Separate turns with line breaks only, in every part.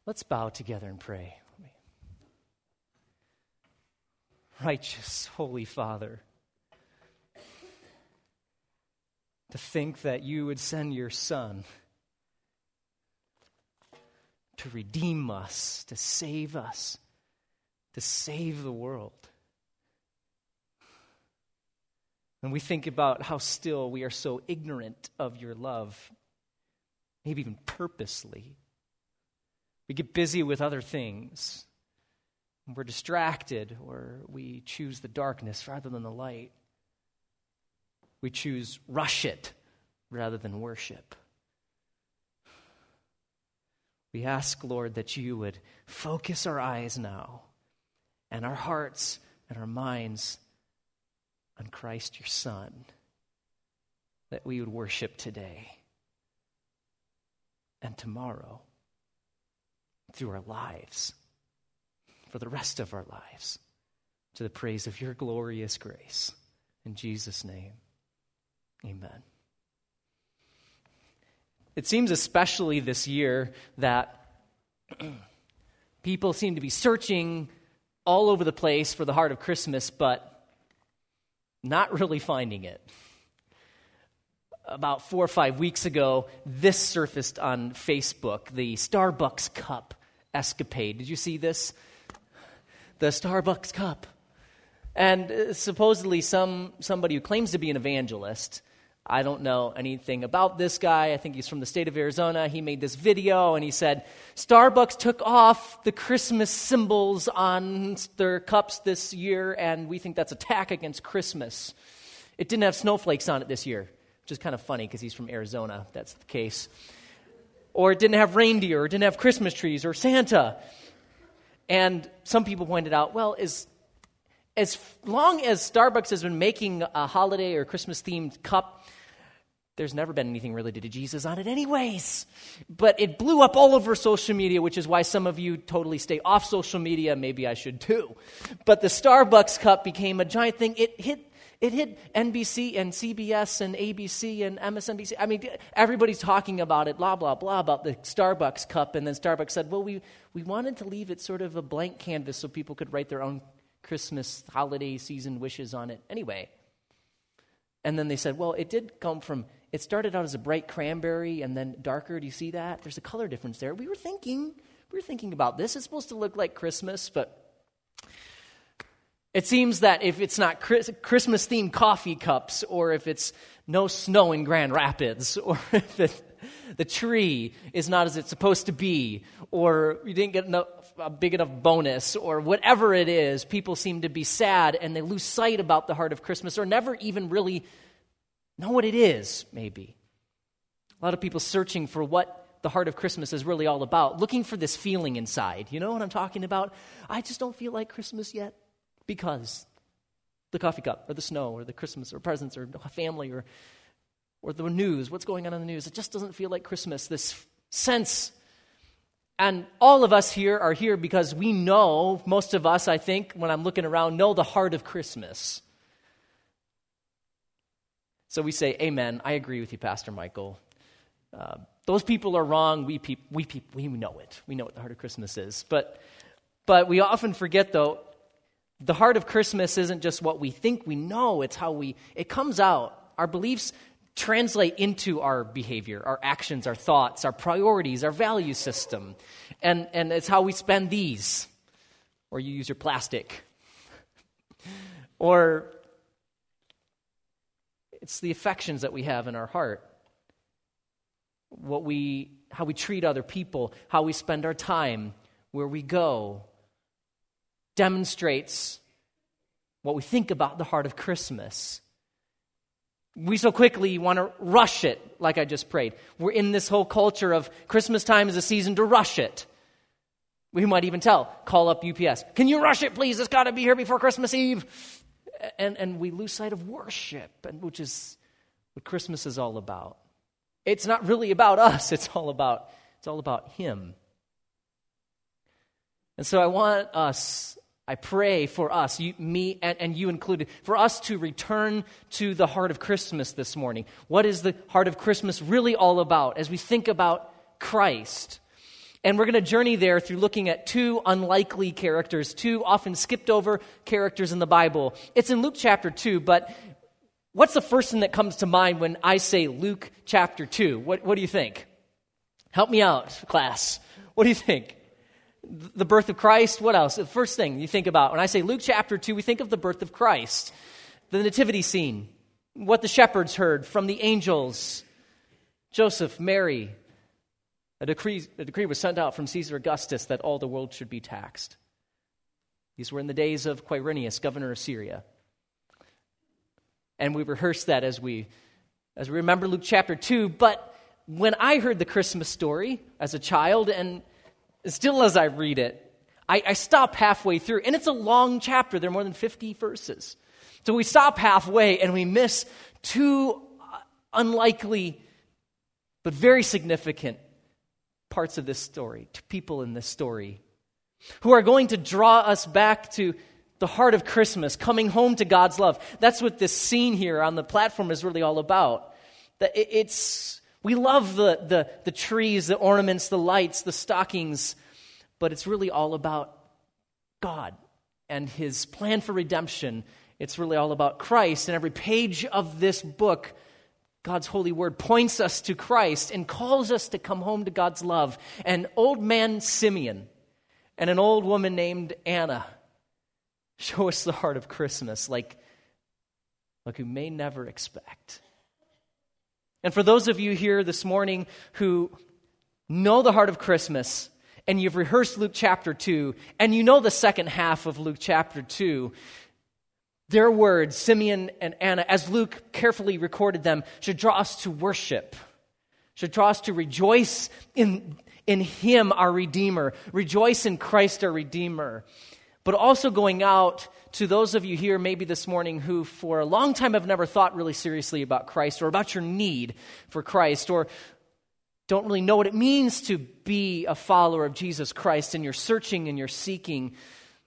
Let's bow together and pray. Righteous, holy Father, to think that you would send your Son to redeem us, to save the world. And we think about how still we are so ignorant of your love, maybe even purposely. We get busy with other things. We're distracted, or we choose the darkness rather than the light. We choose rush it rather than worship. We ask, Lord, that you would focus our eyes now and our hearts and our minds on Christ, your Son, that we would worship today and tomorrow through our lives, for the rest of our lives, to the praise of your glorious grace. In Jesus' name, amen. It seems especially this year that people seem to be searching all over the place for the heart of Christmas, but not really finding it. About 4 or 5 weeks ago, this surfaced on Facebook, the Starbucks cup escapade. Did you see this? The Starbucks cup. And supposedly somebody who claims to be an evangelist, I don't know anything about this guy. I think he's from the state of Arizona. He made this video and he said, Starbucks took off the Christmas symbols on their cups this year, and we think that's an attack against Christmas. It didn't have snowflakes on it this year, which is kind of funny because he's from Arizona. That's the case. Or it didn't have reindeer, or it didn't have Christmas trees, or Santa. And some people pointed out, well, as long as Starbucks has been making a holiday or Christmas-themed cup, there's never been anything related to Jesus on it anyways. But it blew up all over social media, which is why some of you totally stay off social media. Maybe I should too. But the Starbucks cup became a giant thing. It hit NBC and CBS and ABC and MSNBC. I mean, everybody's talking about it, blah, blah, blah, about the Starbucks cup. And then Starbucks said, well, we wanted to leave it sort of a blank canvas so people could write their own Christmas holiday season wishes on it anyway. And then they said, well, it started out as a bright cranberry and then darker. Do you see that? There's a color difference there. We were thinking about this. It's supposed to look like Christmas, but it seems that if it's not Christmas-themed coffee cups, or if it's no snow in Grand Rapids, or if the tree is not as it's supposed to be, or you didn't get a big enough bonus, or whatever it is, people seem to be sad and they lose sight about the heart of Christmas, or never even really know what it is, maybe. A lot of people searching for what the heart of Christmas is really all about, looking for this feeling inside. You know what I'm talking about? I just don't feel like Christmas yet. Because the coffee cup, or the snow, or the Christmas, or presents, or family, or the news, what's going on in the news, it just doesn't feel like Christmas, this sense. And all of us here are here because we know, most of us, I think, when I'm looking around, know the heart of Christmas. So we say, amen, I agree with you, Pastor Michael. Those people are wrong, we know it. We know what the heart of Christmas is. But we often forget, though, the heart of Christmas isn't just what we think we know, it's how it comes out. Our beliefs translate into our behavior, our actions, our thoughts, our priorities, our value system. And it's how we spend these. Or you use your plastic. Or it's the affections that we have in our heart. How we treat other people, how we spend our time, where we go, demonstrates what we think about the heart of Christmas. We so quickly want to rush it, like I just prayed. We're in this whole culture of Christmas time is a season to rush it. We might even call up UPS. Can you rush it, please? It's got to be here before Christmas Eve. And we lose sight of worship, which is what Christmas is all about. It's not really about us. It's all about Him. And so I pray for us, me and you included, for us to return to the heart of Christmas this morning. What is the heart of Christmas really all about as we think about Christ? And we're going to journey there through looking at two unlikely characters, two often skipped over characters in the Bible. It's in Luke chapter 2, but what's the first thing that comes to mind when I say Luke chapter 2? What do you think? Help me out, class. What do you think? The birth of Christ? What else? The first thing you think about when I say Luke chapter 2, we think of the birth of Christ, the nativity scene, what the shepherds heard from the angels, Joseph, Mary. A decree was sent out from Caesar Augustus that all the world should be taxed. These were in the days of Quirinius, governor of Syria. And we rehearse that as we remember Luke chapter 2. But when I heard the Christmas story as a child, and still as I read it, I stop halfway through. And it's a long chapter. There are more than 50 verses. So we stop halfway and we miss two unlikely but very significant parts of this story, to people in this story, who are going to draw us back to the heart of Christmas, coming home to God's love. That's what this scene here on the platform is really all about. We love the trees, the ornaments, the lights, the stockings, but it's really all about God and His plan for redemption. It's really all about Christ, and every page of this book, God's holy word, points us to Christ and calls us to come home to God's love. An old man, Simeon, and an old woman named Anna show us the heart of Christmas like we may never expect. And for those of you here this morning who know the heart of Christmas, and you've rehearsed Luke chapter 2, and you know the second half of Luke chapter 2, their words, Simeon and Anna, as Luke carefully recorded them, should draw us to worship, should draw us to rejoice in Him, our Redeemer, rejoice in Christ, our Redeemer. But also going out to those of you here maybe this morning who for a long time have never thought really seriously about Christ or about your need for Christ, or don't really know what it means to be a follower of Jesus Christ, and you're searching and you're seeking.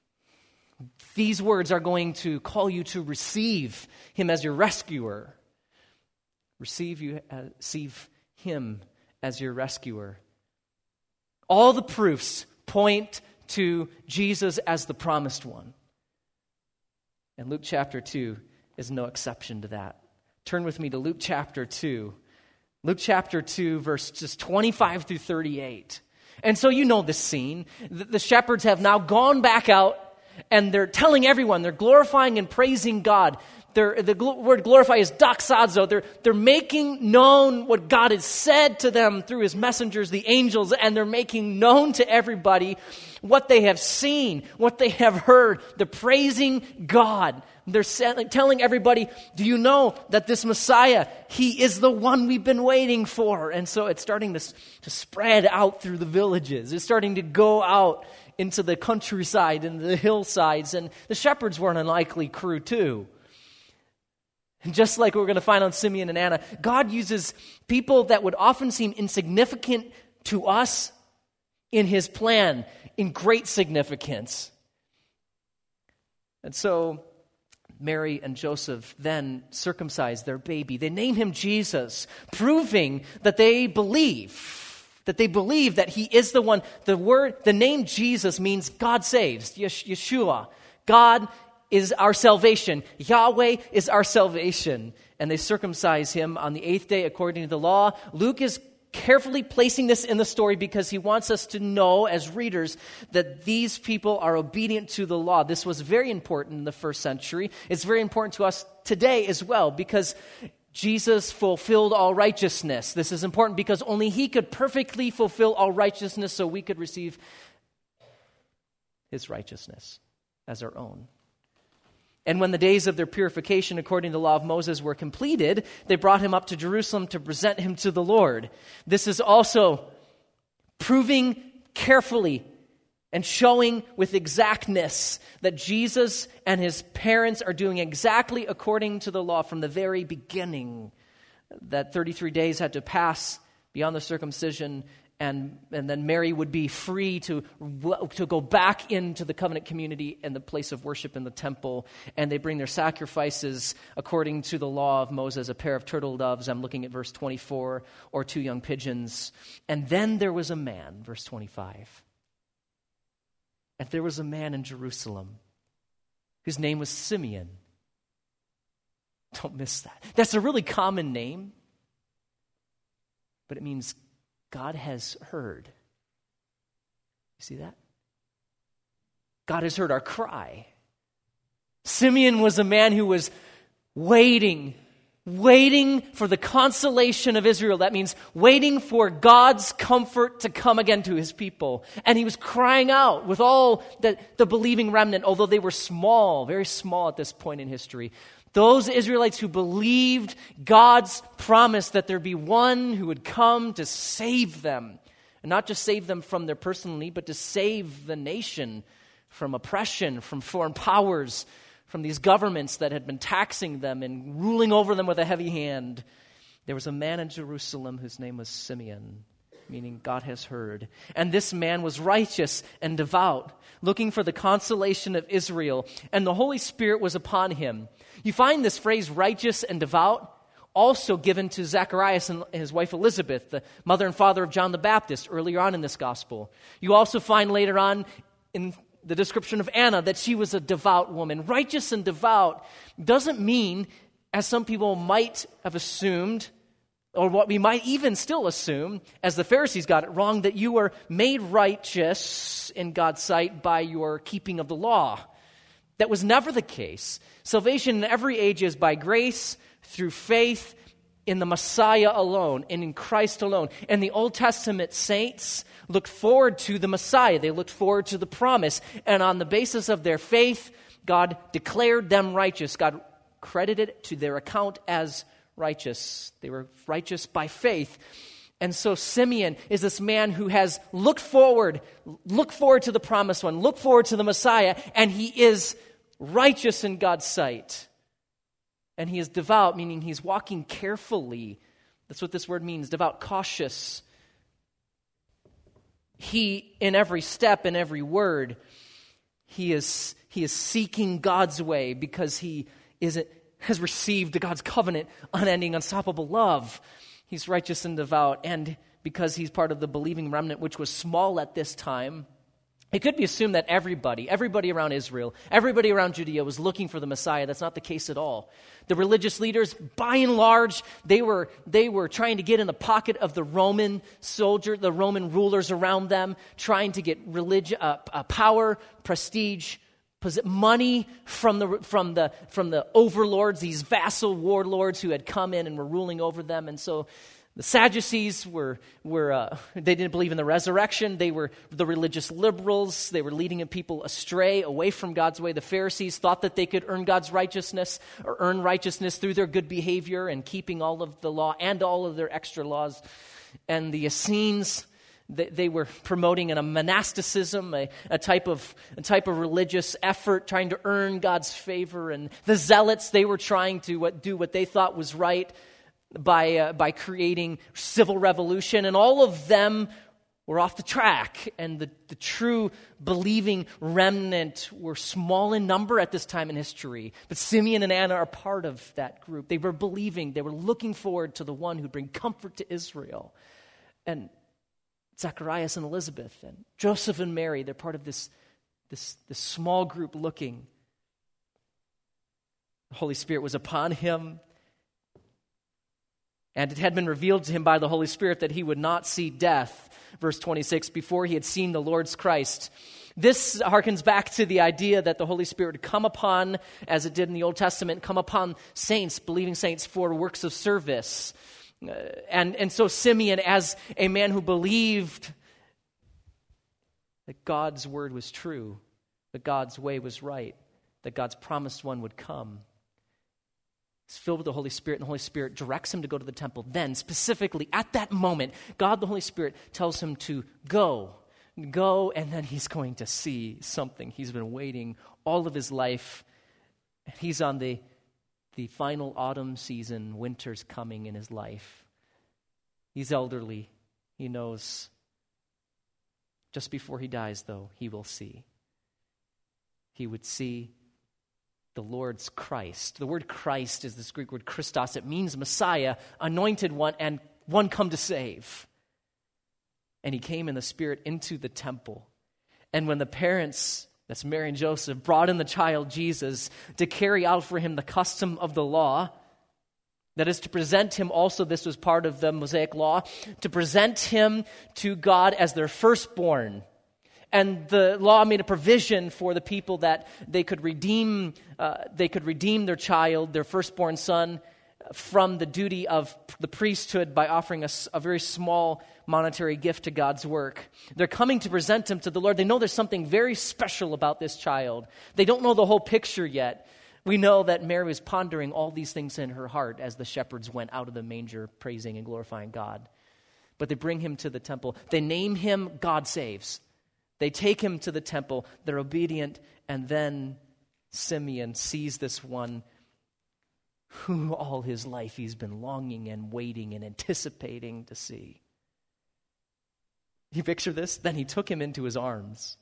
These words are going to call you to receive Him as your rescuer. Receive Him as your rescuer. All the proofs point to Jesus as the promised one. And Luke chapter 2 is no exception to that. Turn with me to Luke chapter 2. Luke chapter 2, verses 25 through 38. And so you know this scene. The shepherds have now gone back out, and they're telling everyone, they're glorifying and praising God. The word glorify is doxazo. They're making known what God has said to them through His messengers, the angels, and they're making known to everybody what they have seen, what they have heard. They're praising God. They're telling everybody, do you know that this Messiah, He is the one we've been waiting for? And so it's starting to spread out through the villages. It's starting to go out into the countryside and the hillsides. And the shepherds were an unlikely crew too. And just like we're going to find on Simeon and Anna, God uses people that would often seem insignificant to us in His plan in great significance. And so Mary and Joseph then circumcise their baby. They name him Jesus, proving that they believe that He is the one. The name Jesus means God saves, Yeshua. God is our salvation. Yahweh is our salvation. And they circumcise Him on the 8th day according to the law. Luke is carefully placing this in the story because he wants us to know as readers that these people are obedient to the law. This was very important in the first century. It's very important to us today as well because Jesus fulfilled all righteousness. This is important because only He could perfectly fulfill all righteousness so we could receive His righteousness as our own. And when the days of their purification according to the law of Moses were completed, they brought Him up to Jerusalem to present Him to the Lord. This is also proving carefully and showing with exactness that Jesus and His parents are doing exactly according to the law from the very beginning. That 33 days had to pass beyond the circumcision, and then Mary would be free to go back into the covenant community and the place of worship in the temple, and they bring their sacrifices according to the law of Moses, a pair of turtle doves, I'm looking at verse 24, or 2 young pigeons. And then there was a man, verse 25, and there was a man in Jerusalem whose name was Simeon. Don't miss that. That's a really common name, but it means God has heard. You see that? God has heard our cry. Simeon was a man who was waiting for the consolation of Israel. That means waiting for God's comfort to come again to his people. And he was crying out with all the believing remnant, although they were small, very small at this point in history. Those Israelites who believed God's promise that there'd be one who would come to save them. And not just save them from their personal need, but to save the nation from oppression, from foreign powers, from these governments that had been taxing them and ruling over them with a heavy hand. There was a man in Jerusalem whose name was Simeon, meaning God has heard. And this man was righteous and devout, looking for the consolation of Israel, and the Holy Spirit was upon him. You find this phrase, righteous and devout, also given to Zacharias and his wife Elizabeth, the mother and father of John the Baptist, earlier on in this gospel. You also find later on in the description of Anna that she was a devout woman. Righteous and devout doesn't mean, as some people might have assumed, or what we might even still assume, as the Pharisees got it wrong, that you were made righteous in God's sight by your keeping of the law. That was never the case. Salvation in every age is by grace, through faith in the Messiah alone, and in Christ alone. And the Old Testament saints looked forward to the Messiah. They looked forward to the promise. And on the basis of their faith, God declared them righteous. God credited it to their account as righteous. They were righteous by faith. And so Simeon is this man who has looked forward to the promised one, looked forward to the Messiah, and he is righteous in God's sight. And he is devout, meaning he's walking carefully. That's what this word means, devout, cautious. He, in every step, in every word, he is seeking God's way because he has received God's covenant, unending, unstoppable love. He's righteous and devout, and because he's part of the believing remnant, which was small at this time, it could be assumed that everybody around Israel, everybody around Judea was looking for the Messiah. That's not the case at all. The religious leaders, by and large, they were trying to get in the pocket of the Roman soldier, the Roman rulers around them, trying to get power, prestige, money from the overlords, these vassal warlords who had come in and were ruling over them. And so the Sadducees they didn't believe in the resurrection. They were the religious liberals. They were leading people astray, away from God's way. The Pharisees thought that they could earn God's righteousness or earn righteousness through their good behavior and keeping all of the law and all of their extra laws. And the Essenes, they were promoting a monasticism, a type of religious effort, trying to earn God's favor. And the Zealots, they were trying to do what they thought was right by creating civil revolution, and all of them were off the track. And the true believing remnant were small in number at this time in history. But Simeon and Anna are part of that group. They were believing. They were looking forward to the one who'd bring comfort to Israel. And Zacharias and Elizabeth and Joseph and Mary, they're part of this small group looking. The Holy Spirit was upon him. And it had been revealed to him by the Holy Spirit that he would not see death, verse 26, before he had seen the Lord's Christ. This harkens back to the idea that the Holy Spirit would come upon, as it did in the Old Testament, come upon saints, believing saints, for works of service. And so Simeon, as a man who believed that God's word was true, that God's way was right, that God's promised one would come, he's filled with the Holy Spirit, and the Holy Spirit directs him to go to the temple. Then, specifically, at that moment, God, the Holy Spirit, tells him to go, and then he's going to see something. He's been waiting all of his life. He's on the final autumn season. Winter's coming in his life. He's elderly. He knows Just before he dies, though, he will see. He would see the Lord's Christ. The word Christ is this Greek word Christos. It means Messiah, anointed one, and one come to save. And he came in the Spirit into the temple. And when the parents, that's Mary and Joseph, brought in the child Jesus to carry out for him the custom of the law, that is to present him also, this was part of the Mosaic law, to present him to God as their firstborn. And the law made a provision for the people that they could redeem their child, their firstborn son, from the duty of the priesthood by offering a very small monetary gift to God's work. They're coming to present him to the Lord. They know there's something very special about this child. They don't know the whole picture yet. We know that Mary was pondering all these things in her heart as the shepherds went out of the manger praising and glorifying God. But they bring him to the temple. They name him God Saves. They take him to the temple. They're obedient. And then Simeon sees this one who all his life he's been longing and waiting and anticipating to see. You picture this? Then he took him into his arms.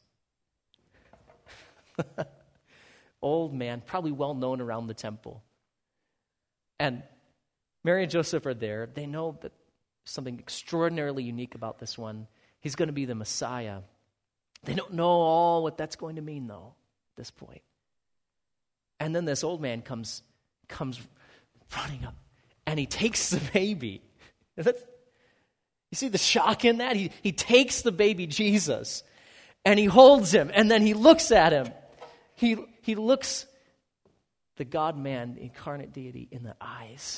Old man, probably well known around the temple. And Mary and Joseph are there. They know that there's something extraordinarily unique about this one. He's going to be the Messiah. They don't know all what that's going to mean, though, at this point. And then this old man comes running up, and he takes the baby. You see the shock in that? He takes the baby Jesus, and he holds him, and then he looks at him. He looks the God-man, the incarnate deity, in the eyes.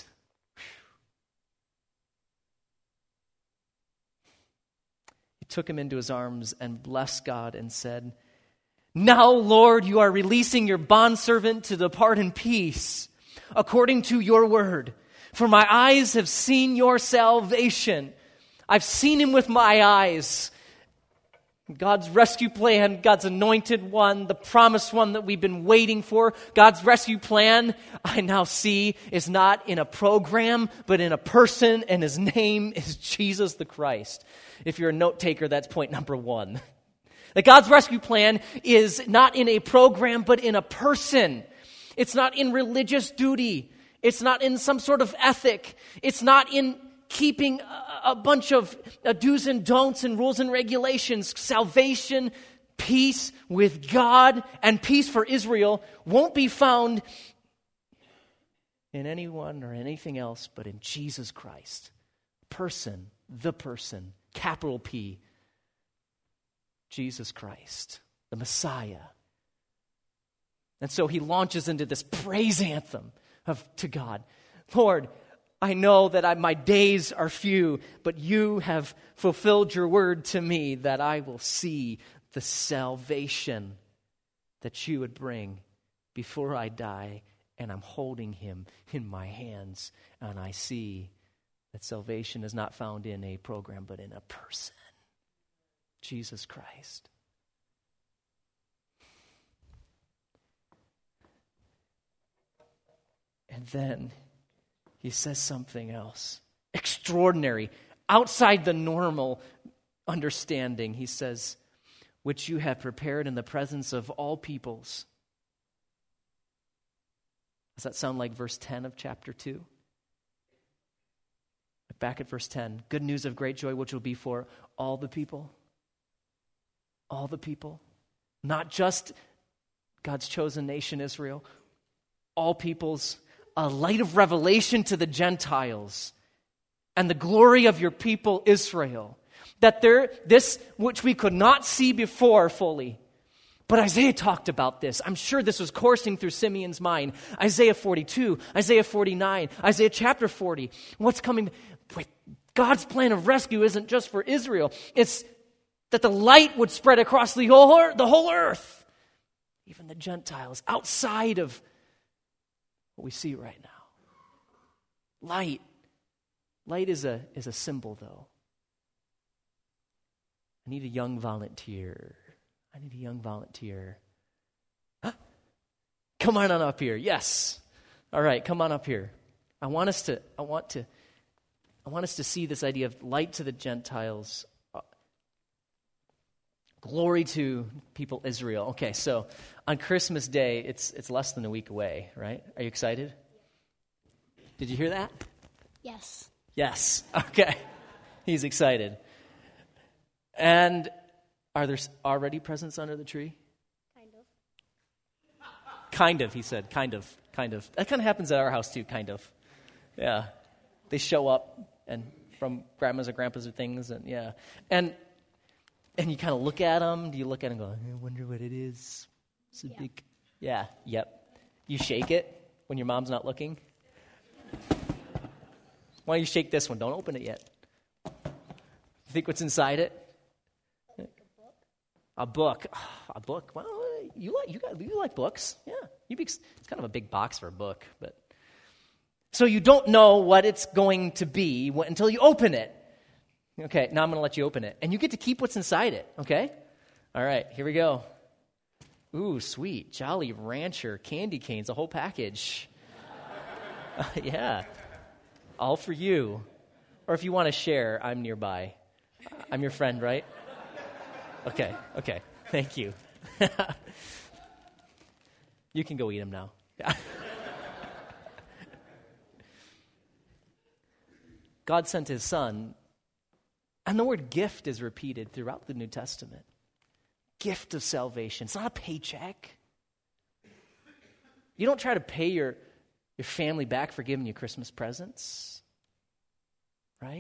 He took him into his arms and blessed God and said, "Now, Lord, you are releasing your bondservant to depart in peace, according to your word. For my eyes have seen your salvation." I've seen him with my eyes. God's rescue plan, God's anointed one, the promised one that we've been waiting for. God's rescue plan, I now see, is not in a program, but in a person, and his name is Jesus the Christ. If you're a note taker, that's point number one. That God's rescue plan is not in a program, but in a person. It's not in religious duty. It's not in some sort of ethic. It's not in keeping a bunch of do's and don'ts and rules and regulations. Salvation, peace with God, and peace for Israel won't be found in anyone or anything else but in Jesus Christ. Person, the person, capital P, Jesus Christ, the Messiah. And so he launches into this praise anthem to God. Lord, I know that my days are few, but you have fulfilled your word to me that I will see the salvation that you would bring before I die, and I'm holding him in my hands, and I see that salvation is not found in a program, but in a person, Jesus Christ. And then he says something else, extraordinary, outside the normal understanding. He says, which you have prepared in the presence of all peoples. Does that sound like verse 10 of chapter 2? Back at verse 10, good news of great joy, which will be for all the people. All the people. Not just God's chosen nation, Israel. All peoples. A light of revelation to the Gentiles and the glory of your people Israel. That this which we could not see before fully. But Isaiah talked about this. I'm sure this was coursing through Simeon's mind. Isaiah 42, Isaiah 49, Isaiah chapter 40. What's coming? God's plan of rescue isn't just for Israel. It's that the light would spread across the whole earth. Even the Gentiles outside of what we see right now. Light. Light is a symbol, though. I need a young volunteer. Huh? Come on up here. Yes. All right, come on up here. I want us to see this idea of light to the Gentiles. Glory to people Israel. Okay, so on Christmas Day, it's less than a week away, right? Are you excited? Did you hear that?
Yes.
Yes. Okay. He's excited. And are there already presents under the tree?
Kind of.
Kind of, he said. Kind of. That kind of happens at our house too, kind of. Yeah. They show up and from grandmas or grandpas or things, and yeah. And you kind of look at them. Do you look at them and go, I wonder what it is? It's a big... Yeah, yep. You shake it when your mom's not looking. Why don't you shake this one? Don't open it yet. You think what's inside it? A book. A book. Well, you like books. Yeah. It's kind of a big box for a book, but so you don't know what it's going to be until you open it. Okay, now I'm going to let you open it. And you get to keep what's inside it, okay? All right, here we go. Ooh, sweet. Jolly Rancher candy canes, a whole package. Yeah. All for you. Or if you want to share, I'm nearby. I'm your friend, right? Okay. Thank you. You can go eat them now. God sent his son, and the word gift is repeated throughout the New Testament. Gift of salvation. It's not a paycheck. You don't try to pay your family back for giving you Christmas presents, right?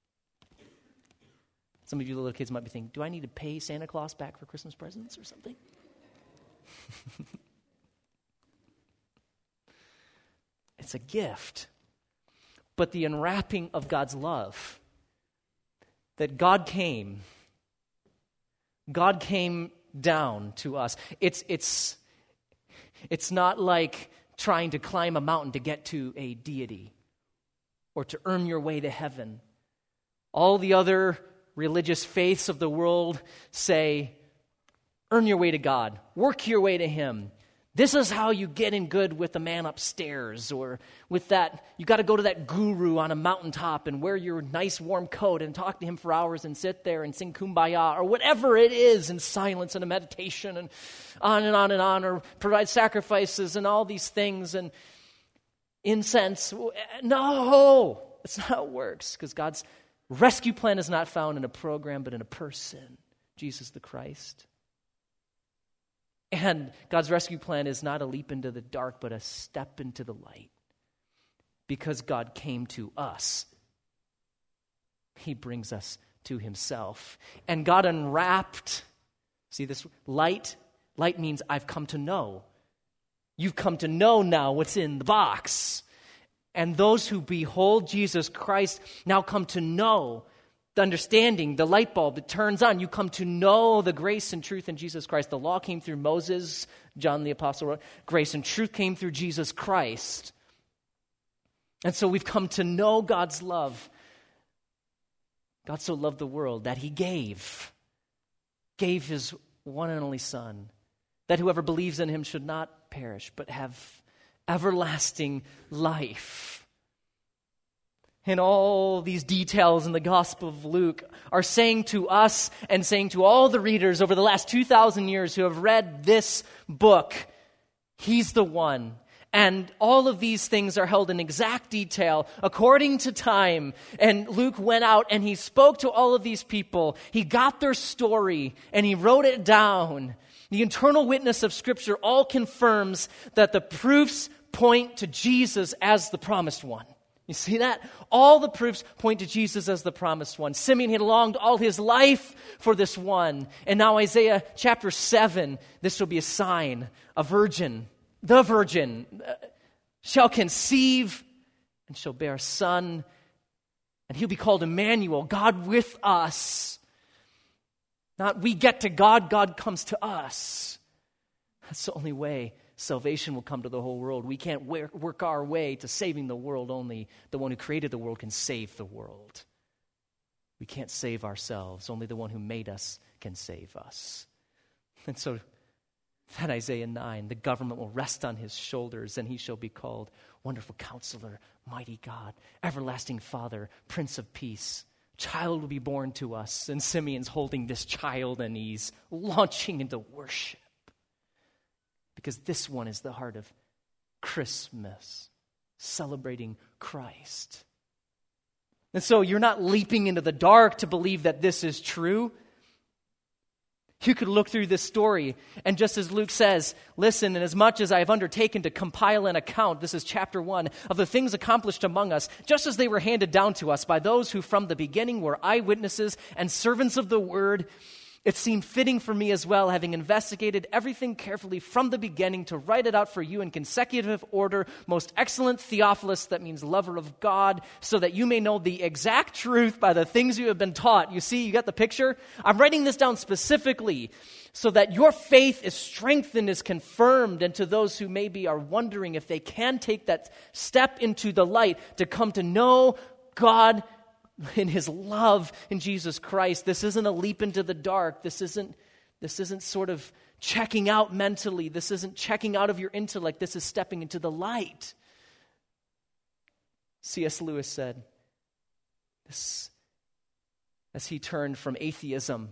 Some of you little kids might be thinking, do I need to pay Santa Claus back for Christmas presents or something? It's a gift. But the unwrapping of God's love, that God came down to us. It's not like trying to climb a mountain to get to a deity or to earn your way to heaven. All the other religious faiths of the world say, earn your way to God, work your way to him. This is how you get in good with the man upstairs, or with that, you got to go to that guru on a mountaintop and wear your nice warm coat and talk to him for hours and sit there and sing Kumbaya, or whatever it is in silence and a meditation and on and on and on, or provide sacrifices and all these things and incense. No, that's not how it works, because God's rescue plan is not found in a program, but in a person, Jesus the Christ. And God's rescue plan is not a leap into the dark, but a step into the light. Because God came to us, he brings us to himself. And God unwrapped, see this, light means I've come to know. You've come to know now what's in the box. And those who behold Jesus Christ now come to know the understanding, the light bulb that turns on. You come to know the grace and truth in Jesus Christ. The law came through Moses, John the Apostle wrote. Grace and truth came through Jesus Christ. And so we've come to know God's love. God so loved the world that he gave his one and only Son, that whoever believes in him should not perish, but have everlasting life. And all these details in the Gospel of Luke are saying to us and saying to all the readers over the last 2,000 years who have read this book, he's the one. And all of these things are held in exact detail according to time. And Luke went out and he spoke to all of these people. He got their story and he wrote it down. The internal witness of Scripture all confirms that the proofs point to Jesus as the promised one. You see that? All the proofs point to Jesus as the promised one. Simeon had longed all his life for this one. And now Isaiah chapter 7, this will be a sign. The virgin, shall conceive and shall bear a son. And he'll be called Emmanuel, God with us. Not we get to God, God comes to us. That's the only way salvation will come to the whole world. We can't work our way to saving the world. Only the one who created the world can save the world. We can't save ourselves. Only the one who made us can save us. And so that Isaiah 9, the government will rest on his shoulders, and he shall be called Wonderful Counselor, Mighty God, Everlasting Father, Prince of Peace. child will be born to us. And Simeon's holding this child and he's launching into worship. Because this one is the heart of Christmas, celebrating Christ. And so you're not leaping into the dark to believe that this is true. You could look through this story, and just as Luke says, listen, and as much as I have undertaken to compile an account, this is chapter 1, of the things accomplished among us, just as they were handed down to us by those who from the beginning were eyewitnesses and servants of the word, it seemed fitting for me as well, having investigated everything carefully from the beginning, to write it out for you in consecutive order, most excellent Theophilus, that means lover of God, so that you may know the exact truth by the things you have been taught. You see, you got the picture? I'm writing this down specifically so that your faith is strengthened, is confirmed, and to those who maybe are wondering if they can take that step into the light to come to know God in his love in Jesus Christ. This isn't a leap into the dark. This isn't sort of checking out mentally. This isn't checking out of your intellect. This is stepping into the light. C.S. Lewis said this as he turned from atheism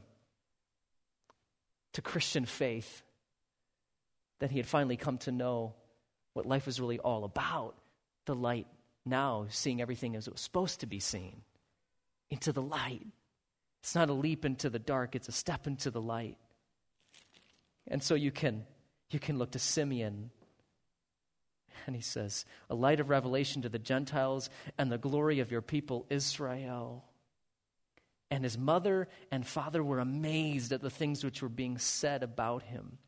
to Christian faith, that he had finally come to know what life was really all about. The light now, seeing everything as it was supposed to be seen. Into the light. It's not a leap into the dark, it's a step into the light. And so you can look to Simeon, and he says, a light of revelation to the Gentiles and the glory of your people Israel. And his mother and father were amazed at the things which were being said about him.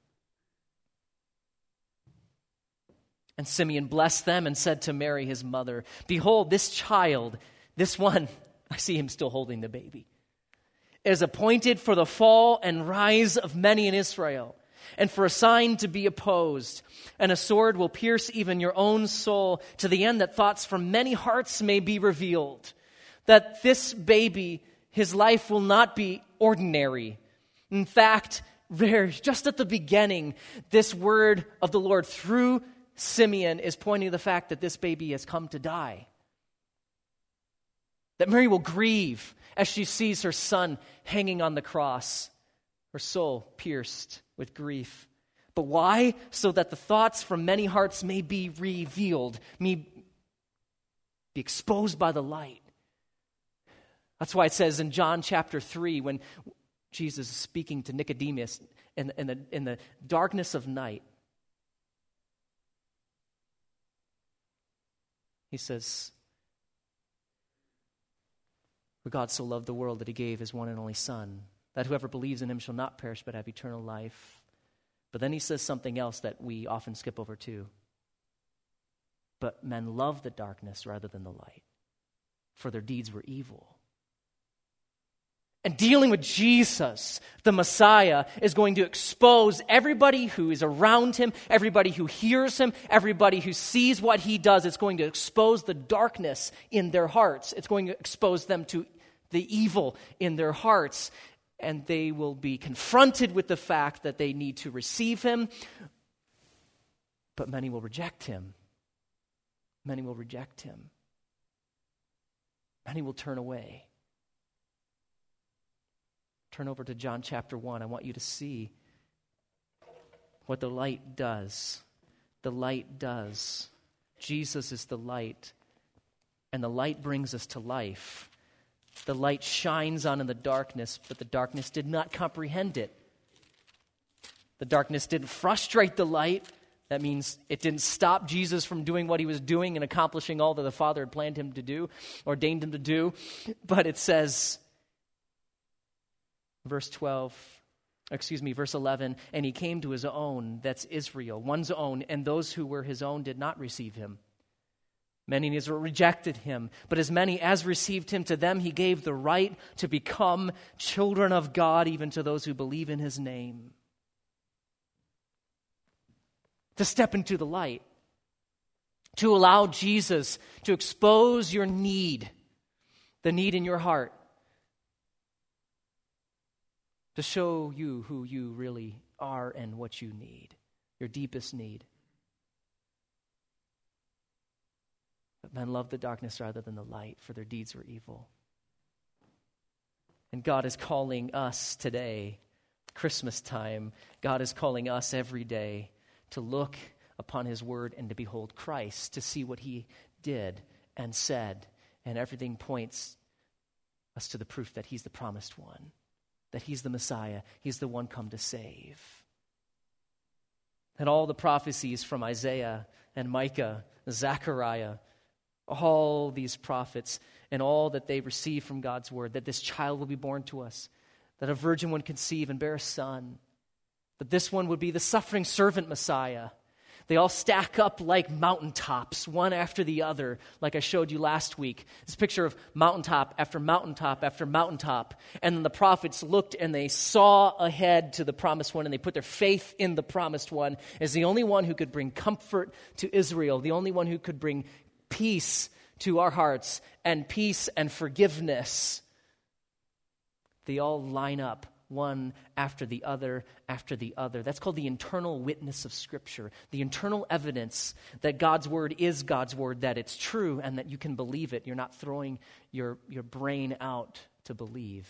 And Simeon blessed them and said to Mary his mother, behold, this child, this one, I see him still holding the baby, is appointed for the fall and rise of many in Israel, and for a sign to be opposed. And a sword will pierce even your own soul, to the end that thoughts from many hearts may be revealed. That this baby, his life will not be ordinary. In fact, just at the beginning, this word of the Lord through Simeon is pointing to the fact that this baby has come to die. That Mary will grieve as she sees her son hanging on the cross, her soul pierced with grief. But why? So that the thoughts from many hearts may be revealed, may be exposed by the light. That's why it says in John chapter 3, when Jesus is speaking to Nicodemus in the darkness of night, he says, for God so loved the world that he gave his one and only Son, that whoever believes in him shall not perish but have eternal life. But then he says something else that we often skip over too. But men love the darkness rather than the light, for their deeds were evil. And dealing with Jesus, the Messiah, is going to expose everybody who is around him, everybody who hears him, everybody who sees what he does. It's going to expose the darkness in their hearts. It's going to expose them to the evil in their hearts. And they will be confronted with the fact that they need to receive him, but many will reject him. Many will reject him. Many will turn away. Turn over to John chapter 1. I want you to see what the light does. The light does. Jesus is the light, and the light brings us to life. The light shines on in the darkness, but the darkness did not comprehend it. The darkness didn't frustrate the light. That means it didn't stop Jesus from doing what he was doing and accomplishing all that the Father had planned him to do, ordained him to do. But it says, verse 11, and he came to his own, that's Israel, one's own, and those who were his own did not receive him. Many in Israel rejected him, but as many as received him, to them he gave the right to become children of God, even to those who believe in his name. To step into the light, to allow Jesus to expose your need, the need in your heart, to show you who you really are and what you need, your deepest need. But men love the darkness rather than the light, for their deeds were evil. And God is calling us today, Christmas time, God is calling us every day to look upon his word and to behold Christ, to see what he did and said. And everything points us to the proof that he's the promised one, that he's the Messiah, he's the one come to save. And all the prophecies from Isaiah and Micah, Zechariah, all these prophets and all that they receive from God's word, that this child will be born to us, that a virgin would conceive and bear a son, that this one would be the suffering servant Messiah. They all stack up like mountaintops, one after the other, like I showed you last week. This picture of mountaintop after mountaintop after mountaintop. And then the prophets looked and they saw ahead to the promised one, and they put their faith in the promised one as the only one who could bring comfort to Israel, the only one who could bring peace to our hearts and peace and forgiveness. They all line up, one after the other after the other. That's called the internal witness of Scripture, the internal evidence that God's word is God's word, that it's true and that you can believe it. You're not throwing your brain out to believe.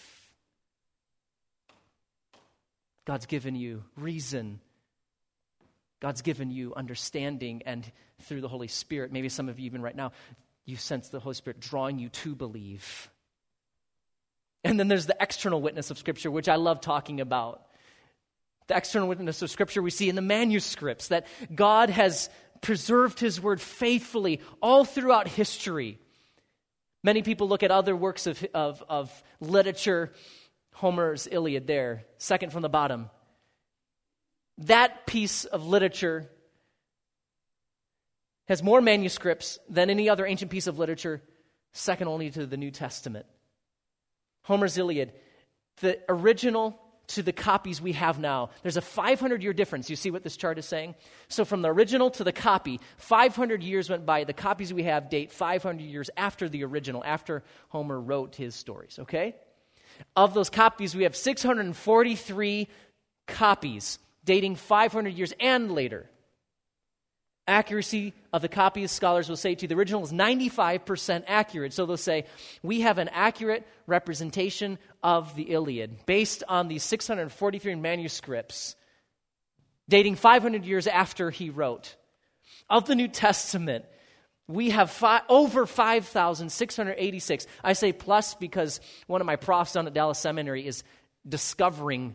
God's given you reason. God's given you understanding, and through the Holy Spirit, maybe some of you even right now, you sense the Holy Spirit drawing you to believe. And then there's the external witness of Scripture, which I love talking about. The external witness of Scripture we see in the manuscripts, that God has preserved his word faithfully all throughout history. Many people look at other works of literature, Homer's Iliad there, second from the bottom. That piece of literature has more manuscripts than any other ancient piece of literature, second only to the New Testament. Homer's Iliad, the original to the copies we have now, there's a 500-year difference. You see what this chart is saying? So from the original to the copy, 500 years went by. The copies we have date 500 years after the original, after Homer wrote his stories, okay? Of those copies, we have 643 copies dating 500 years and later. Accuracy of the copies, scholars will say to you, the original is 95% accurate. So they'll say, we have an accurate representation of the Iliad based on these 643 manuscripts dating 500 years after he wrote. Of the New Testament, we have over 5,686. I say plus because one of my profs down at Dallas Seminary is discovering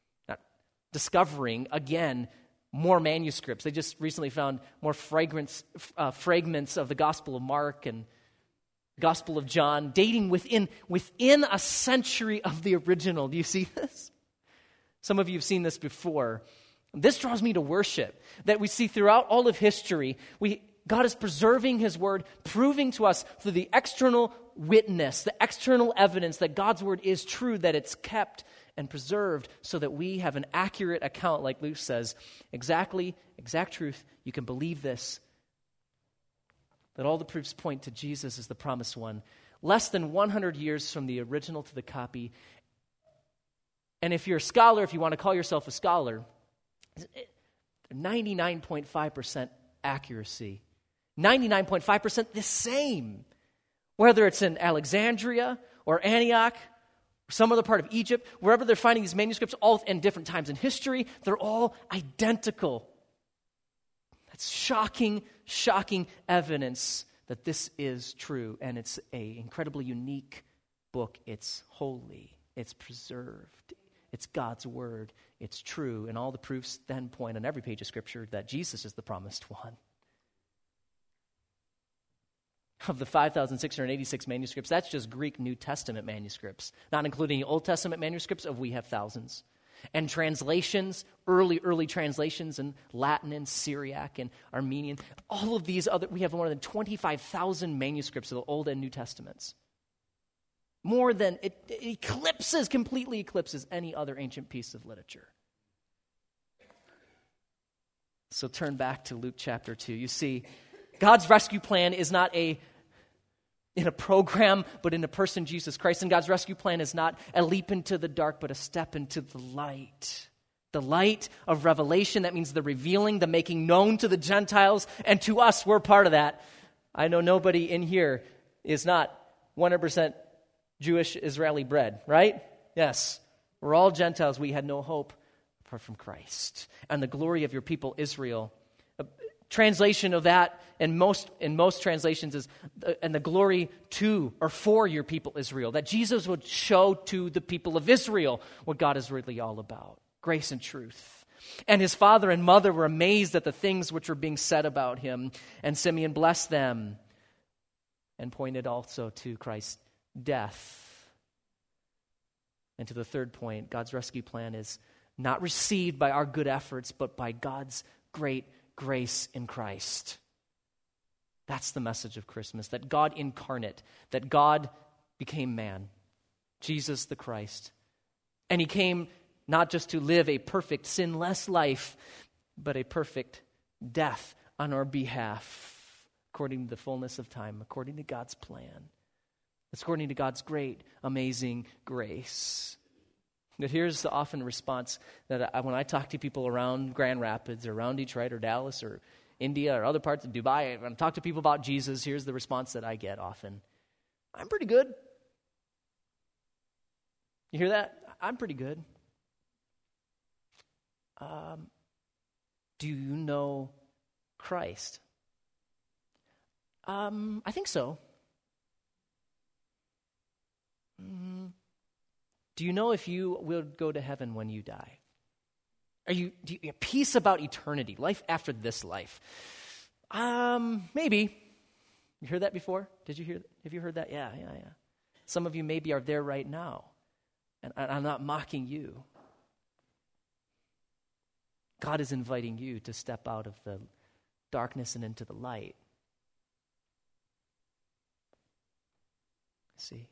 again more manuscripts. They just recently found more fragments of the Gospel of Mark and Gospel of John, dating within a century of the original. Do you see this? Some of you have seen this before. This draws me to worship, that we see throughout all of history, God is preserving his word, proving to us through the external witness, the external evidence that God's word is true, that it's kept and preserved so that we have an accurate account, like Luke says, exact truth. You can believe this, that all the proofs point to Jesus as the promised one. Less than 100 years from the original to the copy. And if you're a scholar, if you want to call yourself a scholar, 99.5% accuracy. 99.5% the same. Whether it's in Alexandria or Antioch, some other part of Egypt, wherever they're finding these manuscripts, all in different times in history, they're all identical. That's shocking evidence that this is true, and it's an incredibly unique book. It's holy, it's preserved, it's God's word, it's true, and all the proofs then point on every page of Scripture that Jesus is the promised one. Of the 5,686 manuscripts, that's just Greek New Testament manuscripts, not including Old Testament manuscripts, we have thousands. And translations, early translations in Latin and Syriac and Armenian, all of these we have more than 25,000 manuscripts of the Old and New Testaments. More than, it completely eclipses any other ancient piece of literature. So turn back to Luke chapter 2. You see, God's rescue plan is not in a program, but in a person, Jesus Christ. And God's rescue plan is not a leap into the dark, but a step into the light. The light of revelation, that means the revealing, the making known to the Gentiles, and to us, we're part of that. I know nobody in here is not 100% Jewish Israeli bred, right? Yes, we're all Gentiles. We had no hope apart from Christ. And the glory of your people, Israel. A translation of that in most translations is, and the glory to or for your people, Israel. That Jesus would show to the people of Israel what God is really all about. Grace and truth. And his father and mother were amazed at the things which were being said about him. And Simeon blessed them and pointed also to Christ's death. And to the third point, God's rescue plan is not received by our good efforts, but by God's great grace in Christ. That's the message of Christmas, that God incarnate, that God became man, Jesus the Christ. And he came not just to live a perfect, sinless life, but a perfect death on our behalf, according to the fullness of time, according to God's plan. It's according to God's great, amazing grace. But here's the often response that when I talk to people around Grand Rapids or around Detroit or Dallas or India or other parts of Dubai, when I talk to people about Jesus, here's the response that I get often. I'm pretty good. You hear that? I'm pretty good. Do you know Christ? I think so. Do you know if you will go to heaven when you die? Do you have peace about eternity, life after this life? Maybe. You heard that before? Have you heard that? Yeah. Some of you maybe are there right now. And I'm not mocking you. God is inviting you to step out of the darkness and into the light. See?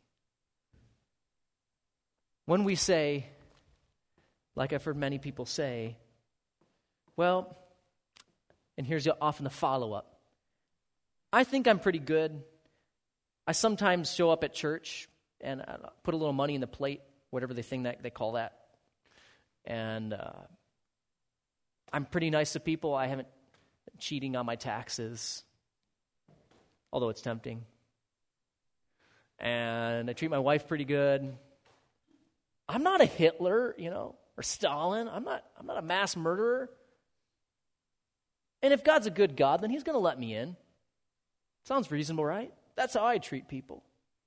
When we say, like I've heard many people say, well, and here's often the follow-up. I think I'm pretty good. I sometimes show up at church and put a little money in the plate, whatever they call that. And I'm pretty nice to people. I haven't been cheating on my taxes, although it's tempting. And I treat my wife pretty good. I'm not a Hitler, or Stalin. I'm not a mass murderer. And if God's a good God, then he's going to let me in. Sounds reasonable, right? That's how I treat people.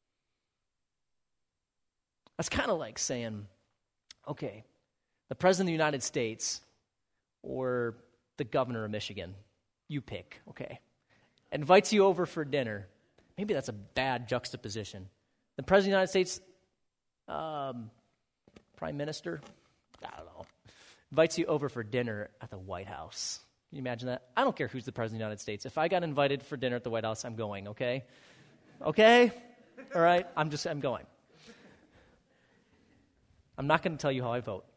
That's kind of like saying, okay, the President of the United States or the governor of Michigan, you pick, okay, invites you over for dinner. Maybe that's a bad juxtaposition. The President of the United States, Prime Minister, I don't know, invites you over for dinner at the White House. Can you imagine that? I don't care who's the President of the United States. If I got invited for dinner at the White House, I'm going, okay? Okay? All right? I'm going. I'm not going to tell you how I vote.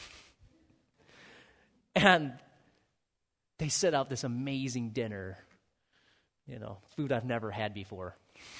And they set out this amazing dinner, food I've never had before.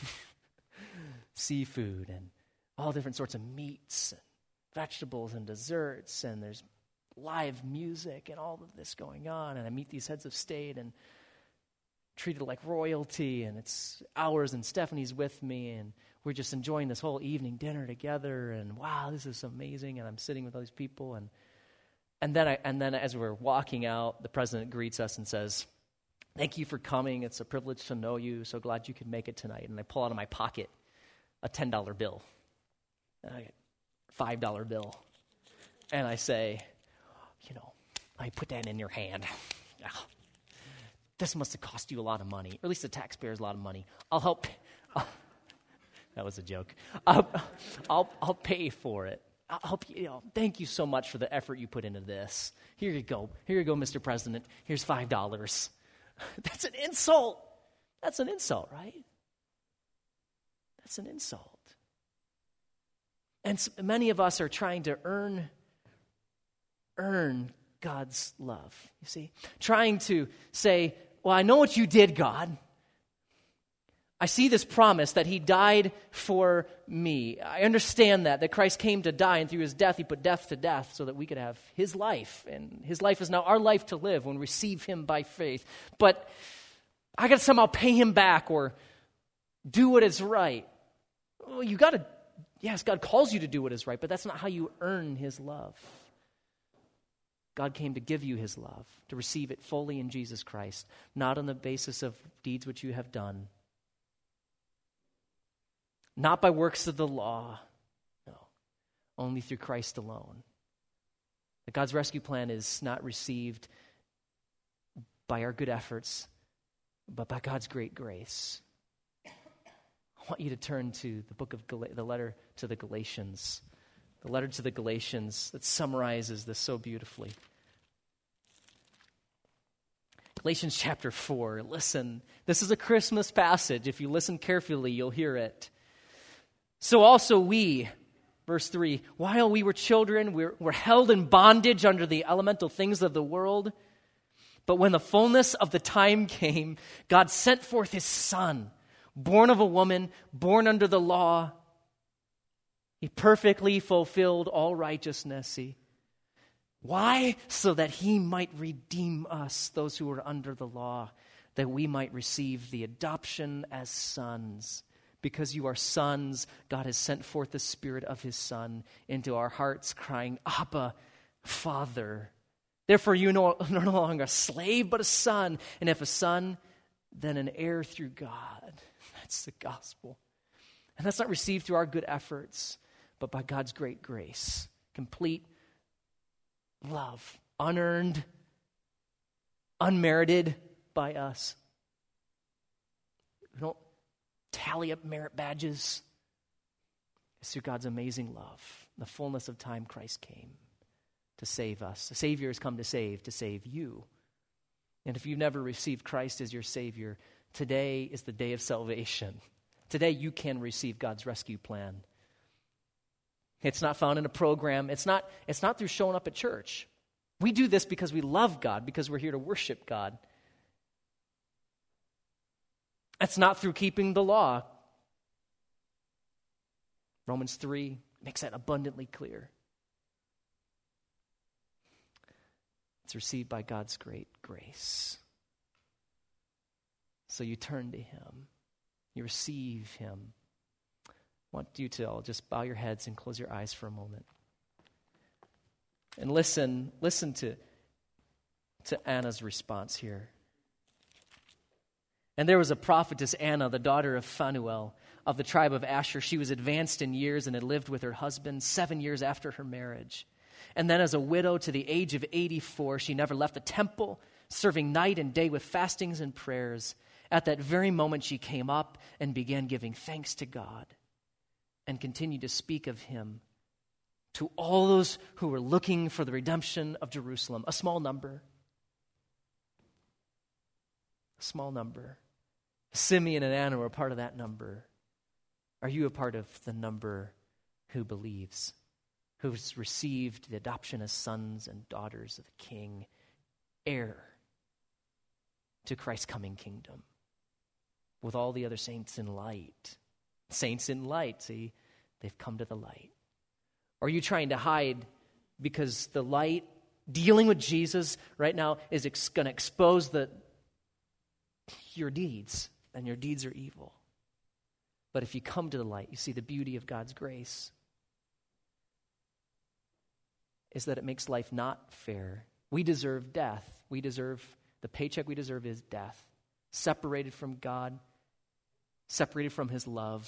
Seafood and all different sorts of meats and vegetables and desserts, and there's live music and all of this going on, and I meet these heads of state and treated like royalty, and it's hours, and Stephanie's with me, and we're just enjoying this whole evening dinner together, and wow, this is amazing, and I'm sitting with all these people, and then as we're walking out, the president greets us and says, "Thank you for coming. It's a privilege to know you. So glad you could make it tonight." And I pull out of my pocket a $10 bill, and I get a $5 bill, and I say, I put that in your hand. This must have cost you a lot of money, or at least the taxpayers a lot of money. I'll help. That was a joke. I'll pay for it. I'll help you. Thank you so much for the effort you put into this. Here you go. Here you go, Mr. President. Here's $5. That's an insult. That's an insult, right? That's an insult. And many of us are trying to earn God's love, you see? Trying to say, well, I know what you did, God. I see this promise that he died for me. I understand that Christ came to die, and through his death, he put death to death so that we could have his life. And his life is now our life to live when we receive him by faith. But I got to somehow pay him back or do what is right. Well, you got Yes, God calls you to do what is right, but that's not how you earn his love. God came to give you his love, to receive it fully in Jesus Christ, not on the basis of deeds which you have done, not by works of the law, no, only through Christ alone. That God's rescue plan is not received by our good efforts, but by God's great grace. I want you to turn to the book of the letter to the Galatians. The letter to the Galatians that summarizes this so beautifully. Galatians chapter 4. Listen, this is a Christmas passage. If you listen carefully, you'll hear it. So also we, verse 3, while we were children, we're held in bondage under the elemental things of the world. But when the fullness of the time came, God sent forth his Son, born of a woman, born under the law. He perfectly fulfilled all righteousness. See? Why? So that he might redeem us, those who were under the law, that we might receive the adoption as sons. Because you are sons, God has sent forth the Spirit of his Son into our hearts, crying, Abba, Father. Therefore you are no longer a slave, but a son. And if a son, then an heir through God. That's the gospel. And that's not received through our good efforts, but by God's great grace. Complete love, unearned, unmerited by us. We don't tally up merit badges. It's through God's amazing love. In the fullness of time, Christ came to save us. The Savior has come to save you. And if you've never received Christ as your Savior, today is the day of salvation. Today you can receive God's rescue plan. It's not found in a program. It's not through showing up at church. We do this because we love God, because we're here to worship God. It's not through keeping the law. Romans 3 makes that abundantly clear. It's received by God's great grace. So you turn to him. You receive him. I want you to all just bow your heads and close your eyes for a moment. And listen to Anna's response here. And there was a prophetess, Anna, the daughter of Phanuel, of the tribe of Asher. She was advanced in years and had lived with her husband 7 years after her marriage. And then as a widow to the age of 84, she never left the temple, serving night and day with fastings and prayers. At that very moment she came up and began giving thanks to God and continued to speak of him to all those who were looking for the redemption of Jerusalem. A small number. A small number. Simeon and Anna were part of that number. Are you a part of the number who believes, who's received the adoption as sons and daughters of the King, heir to Christ's coming kingdom, with all the other saints in light? Saints in light, see, they've come to the light. Or are you trying to hide because the light, dealing with Jesus right now, is going to expose your deeds, and your deeds are evil. But if you come to the light, you see the beauty of God's grace is that it makes life not fair. We deserve death. The paycheck we deserve is death. Separated from God, separated from his love.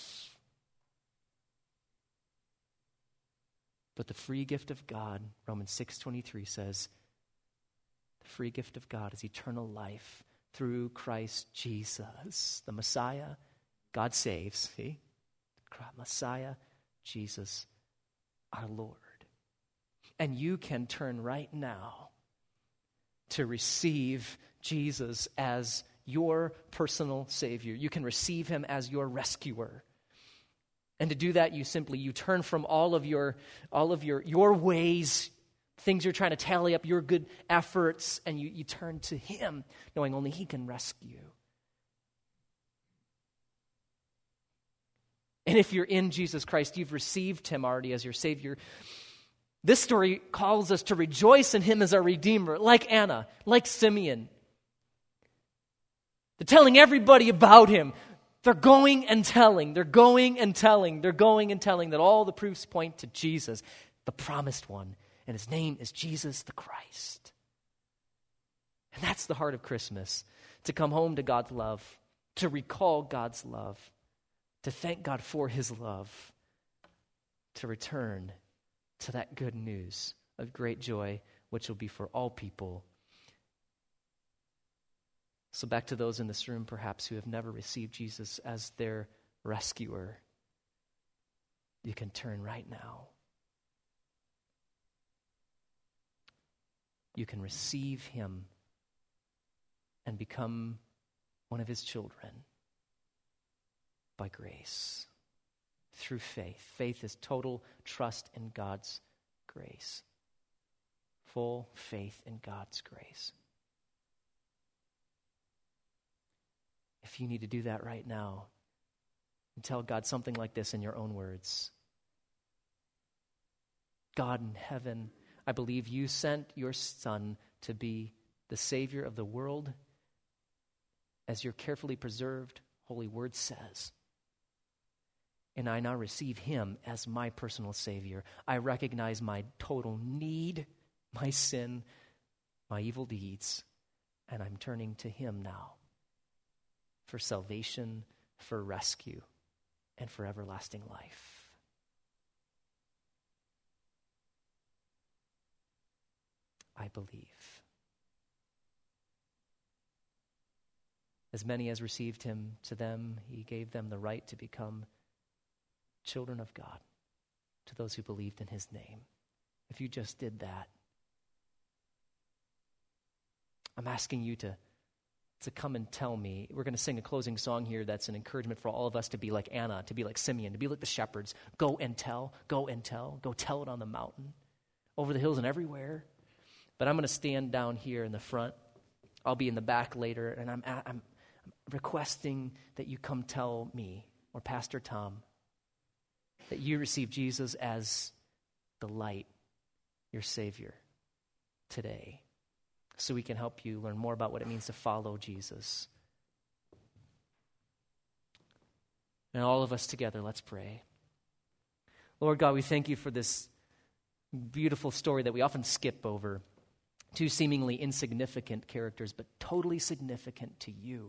But the free gift of God, Romans 6:23 says, the free gift of God is eternal life through Christ Jesus, the Messiah. God saves, see? Messiah, Jesus, our Lord. And you can turn right now to receive Jesus as your personal Savior. You can receive him as your rescuer. And to do that, you turn from all of your ways, things you're trying to tally up, your good efforts, and you turn to him, knowing only he can rescue. And if you're in Jesus Christ, you've received him already as your Savior. This story calls us to rejoice in him as our Redeemer, like Anna, like Simeon. They're telling everybody about him. They're going and telling. They're going and telling. They're going and telling that all the proofs point to Jesus, the promised one. And his name is Jesus the Christ. And that's the heart of Christmas. To come home to God's love. To recall God's love. To thank God for his love. To return to that good news of great joy, which will be for all people. So back to those in this room, perhaps, who have never received Jesus as their rescuer. You can turn right now. You can receive him and become one of his children by grace, through faith. Faith is total trust in God's grace. Full faith in God's grace. If you need to do that right now, and tell God something like this in your own words. God in heaven, I believe you sent your Son to be the Savior of the world, as your carefully preserved holy word says. And I now receive him as my personal Savior. I recognize my total need, my sin, my evil deeds, and I'm turning to him now for salvation, for rescue, and for everlasting life. I believe. As many as received him, to them he gave them the right to become children of God, to those who believed in his name. If you just did that, I'm asking you to come and tell me. We're going to sing a closing song here that's an encouragement for all of us to be like Anna, to be like Simeon, to be like the shepherds. Go and tell, go and tell, go tell it on the mountain, over the hills and everywhere. But I'm going to stand down here in the front. I'll be in the back later, and I'm requesting that you come tell me, or Pastor Tom, that you receive Jesus as the light, your Savior, today, so we can help you learn more about what it means to follow Jesus. And all of us together, let's pray. Lord God, we thank you for this beautiful story that we often skip over. Two seemingly insignificant characters, but totally significant to you.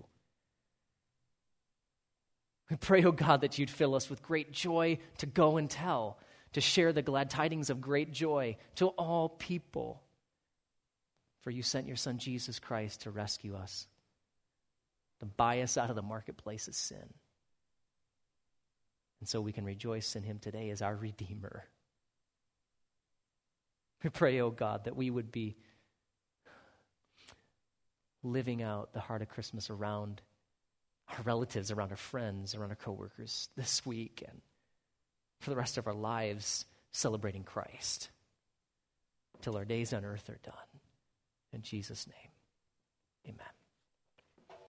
We pray, oh God, that you'd fill us with great joy to go and tell, to share the glad tidings of great joy to all people. For you sent your Son, Jesus Christ, to rescue us, to buy us out of the marketplace of sin. And so we can rejoice in him today as our Redeemer. We pray, oh God, that we would be living out the heart of Christmas around our relatives, around our friends, around our coworkers this week, and for the rest of our lives celebrating Christ till our days on earth are done. In Jesus' name, amen.